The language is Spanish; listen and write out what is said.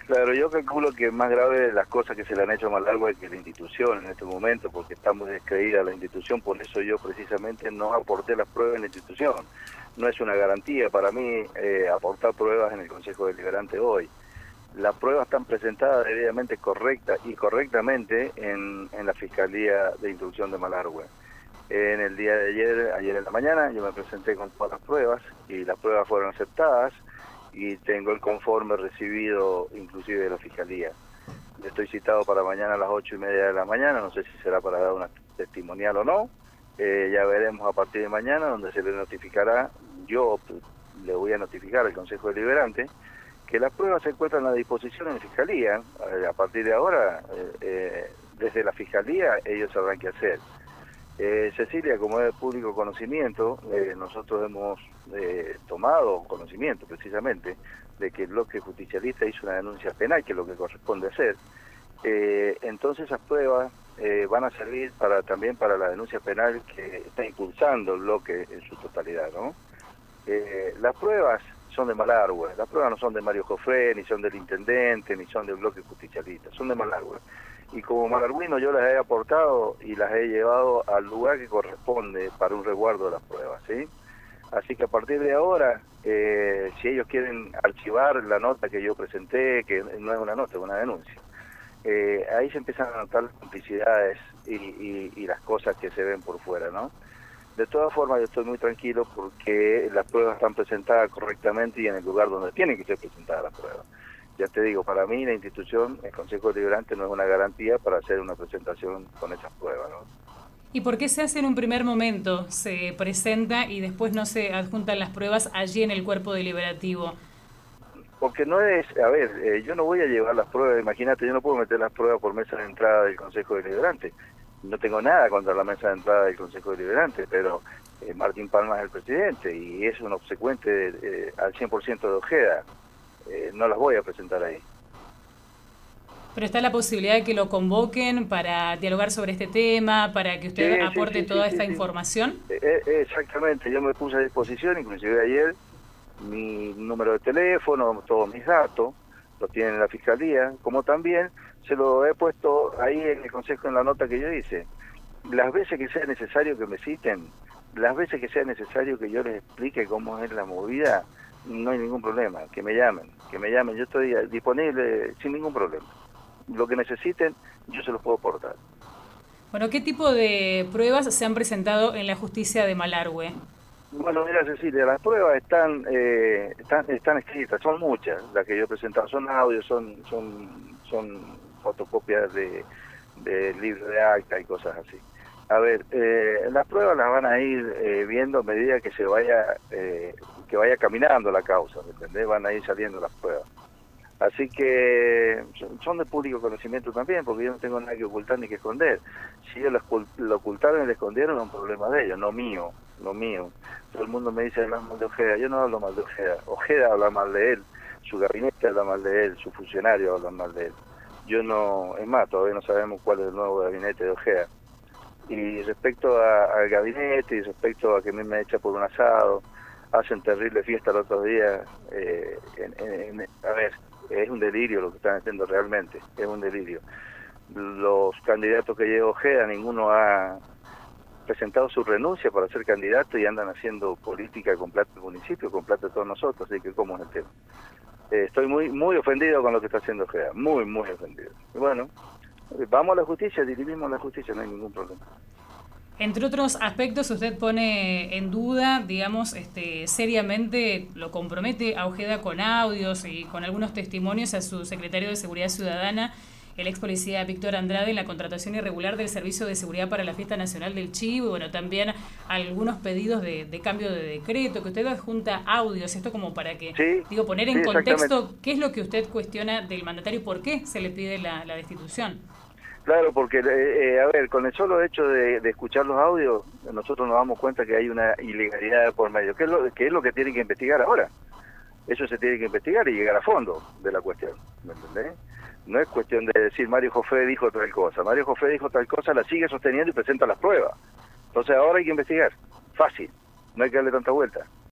Claro, yo calculo que más grave de las cosas que se le han hecho más largo es que la institución en este momento, porque estamos descreída la institución, por eso yo precisamente no aporté las pruebas en la institución. No es una garantía para mí aportar pruebas en el Consejo Deliberante hoy. Las pruebas están presentadas debidamente correctas y correctamente en la Fiscalía de Instrucción de Malargüe. En el día de ayer en la mañana, yo me presenté con todas las pruebas y las pruebas fueron aceptadas y tengo el conforme recibido inclusive de la Fiscalía. Estoy citado para mañana a las 8:30 de la mañana, no sé si será para dar una testimonial o no. Ya veremos a partir de mañana, donde se le notificará, yo le voy a notificar al Consejo Deliberante, que las pruebas se encuentran a disposición en la Fiscalía. A partir de ahora, desde la Fiscalía, ellos sabrán qué hacer. Cecilia, como es de público conocimiento, nosotros hemos tomado conocimiento precisamente de que el bloque justicialista hizo una denuncia penal, que es lo que corresponde hacer. Entonces esas pruebas van a servir también para la denuncia penal que está impulsando el bloque en su totalidad, ¿no? Las pruebas son de Malargüe, las pruebas no son de Mario Jofré, ni son del intendente, ni son del bloque justicialista, son de Malargüe. Y como malargüino yo las he aportado y las he llevado al lugar que corresponde para un resguardo de las pruebas, ¿sí? Así que a partir de ahora, si ellos quieren archivar la nota que yo presenté, que no es una nota, es una denuncia, ahí se empiezan a notar las complicidades y las cosas que se ven por fuera, ¿no? De todas formas, yo estoy muy tranquilo porque las pruebas están presentadas correctamente y en el lugar donde tienen que ser presentadas las pruebas. Ya te digo, para mí la institución, el Consejo Deliberante, no es una garantía para hacer una presentación con esas pruebas, ¿no? ¿Y por qué se hace en un primer momento? Se presenta y después no se adjuntan las pruebas allí en el cuerpo deliberativo. Porque no es, a ver, yo no voy a llevar las pruebas, imagínate, yo no puedo meter las pruebas por mesa de entrada del Consejo Deliberante. No tengo nada contra la mesa de entrada del Consejo Deliberante, pero Martín Palma es el presidente y es un obsecuente al 100% de Ojeda. No las voy a presentar ahí. Pero está la posibilidad de que lo convoquen para dialogar sobre este tema, para que usted aporte toda esta Sí. información. Exactamente, yo me puse a disposición, inclusive ayer, mi número de teléfono, todos mis datos, los tienen en la Fiscalía, como también se lo he puesto ahí en el Consejo en la nota que yo hice. Las veces que sea necesario que me citen, las veces que sea necesario que yo les explique cómo es la movida, no hay ningún problema, que me llamen, yo estoy disponible sin ningún problema. Lo que necesiten, yo se los puedo aportar. Bueno, ¿qué tipo de pruebas se han presentado en la justicia de Malargüe? Bueno, mira Cecilia, las pruebas están escritas, son muchas, las que yo he presentado, son audios, son fotocopias de libros de acta y cosas así. A ver, las pruebas las van a ir viendo a medida que que vaya caminando la causa, ¿me entendés? Van a ir saliendo las pruebas. Así que son de público conocimiento también, porque yo no tengo nada que ocultar ni que esconder. Si ellos lo ocultaron y lo escondieron, es un problema de ellos, no mío, no mío. Todo el mundo me dice hablar mal de Ojeda, yo no hablo mal de Ojeda. Ojeda habla mal de él, su gabinete habla mal de él, su funcionario habla mal de él. Yo no, es más, todavía no sabemos cuál es el nuevo gabinete de Ojeda. Y respecto al gabinete y respecto a que a mí me echa por un asado, hacen terrible fiesta el otro día, a ver, es un delirio lo que están haciendo realmente, es un delirio. Los candidatos que lleva Ojeda, ninguno ha presentado su renuncia para ser candidato y andan haciendo política con plata del municipio, con plata de todos nosotros, así que ¿cómo es el tema? Estoy muy ofendido con lo que está haciendo Ojeda, muy ofendido. Y bueno, vamos a la justicia, dirimimos la justicia, no hay ningún problema. Entre otros aspectos, usted pone en duda, digamos, seriamente lo compromete a Ojeda con audios y con algunos testimonios a su secretario de Seguridad Ciudadana, el ex policía Víctor Andrade, en la contratación irregular del Servicio de Seguridad para la Fiesta Nacional del Chivo, y bueno, también algunos pedidos de cambio de decreto, que usted adjunta audios, esto como para que, poner en contexto qué es lo que usted cuestiona del mandatario y por qué se le pide la destitución. Claro, porque, a ver, con el solo hecho de escuchar los audios, nosotros nos damos cuenta que hay una ilegalidad por medio. ¿Qué es lo que tienen que investigar ahora? Eso se tiene que investigar y llegar a fondo de la cuestión, ¿me entendés? No es cuestión de decir Mario Jofré dijo tal cosa. Mario Jofré dijo tal cosa, la sigue sosteniendo y presenta las pruebas. Entonces ahora hay que investigar. Fácil, no hay que darle tanta vuelta.